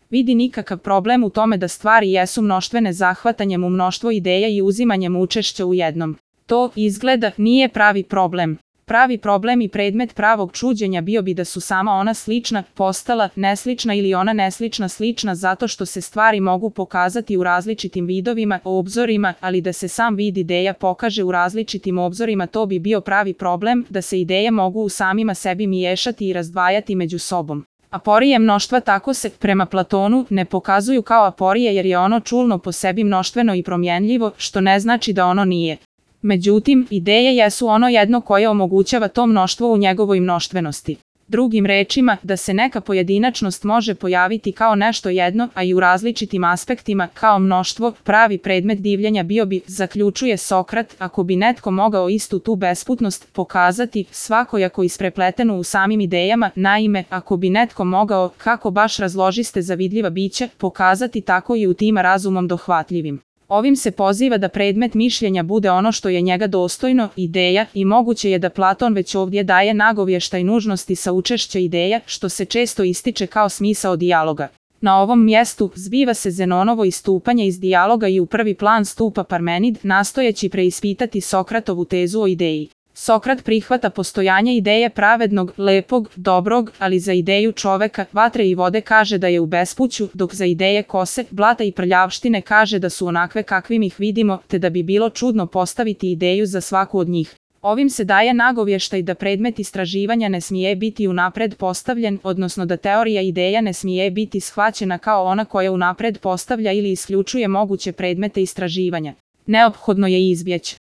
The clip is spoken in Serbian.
vidi nikakav problem u tome da stvari jesu mnoštvene zahvatanjem u mnoštvo ideja i uzimanjem učešća u jednom. To, izgleda, nije pravi problem. Pravi problem i predmet pravog čuđenja bio bi da su sama ona slična postala neslična ili ona neslična slična zato što se stvari mogu pokazati u različitim vidovima, obzorima, ali da se sam vid ideja pokaže u različitim obzorima, to bi bio pravi problem, da se ideje mogu u samima sebi miješati i razdvajati među sobom. Aporije mnoštva tako se, prema Platonu, ne pokazuju kao aporije jer je ono čulno po sebi mnoštveno i promjenljivo, što ne znači da ono nije. Međutim, ideje jesu ono jedno koje omogućava to mnoštvo u njegovoj mnoštvenosti. Drugim rečima, da se neka pojedinačnost može pojaviti kao nešto jedno, a i u različitim aspektima, kao mnoštvo, pravi predmet divljenja bio bi, zaključuje Sokrat, ako bi netko mogao istu tu besputnost pokazati, svakojako isprepletenu u samim idejama, naime, ako bi netko mogao, kako baš razložiste zavidljiva bića, pokazati tako i u tima razumom dohvatljivim. Ovim se poziva da predmet mišljenja bude ono što je njega dostojno, ideja, i moguće je da Platon već ovdje daje nagovještaj nužnosti saučešća ideja, što se često ističe kao smisao dijaloga. Na ovom mjestu zbiva se Zenonovo istupanje iz dijaloga i u prvi plan stupa Parmenid, nastojeći preispitati Sokratovu tezu o ideji. Sokrat prihvata postojanje ideje pravednog, lepog, dobrog, ali za ideju čoveka, vatre i vode kaže da je u bespuću, dok za ideje kose, blata i prljavštine kaže da su onakve kakvim ih vidimo, te da bi bilo čudno postaviti ideju za svaku od njih. Ovim se daje nagovještaj da predmet istraživanja ne smije biti unapred postavljen, odnosno da teorija ideja ne smije biti shvaćena kao ona koja unapred postavlja ili isključuje moguće predmete istraživanja. Neophodno je izbjeći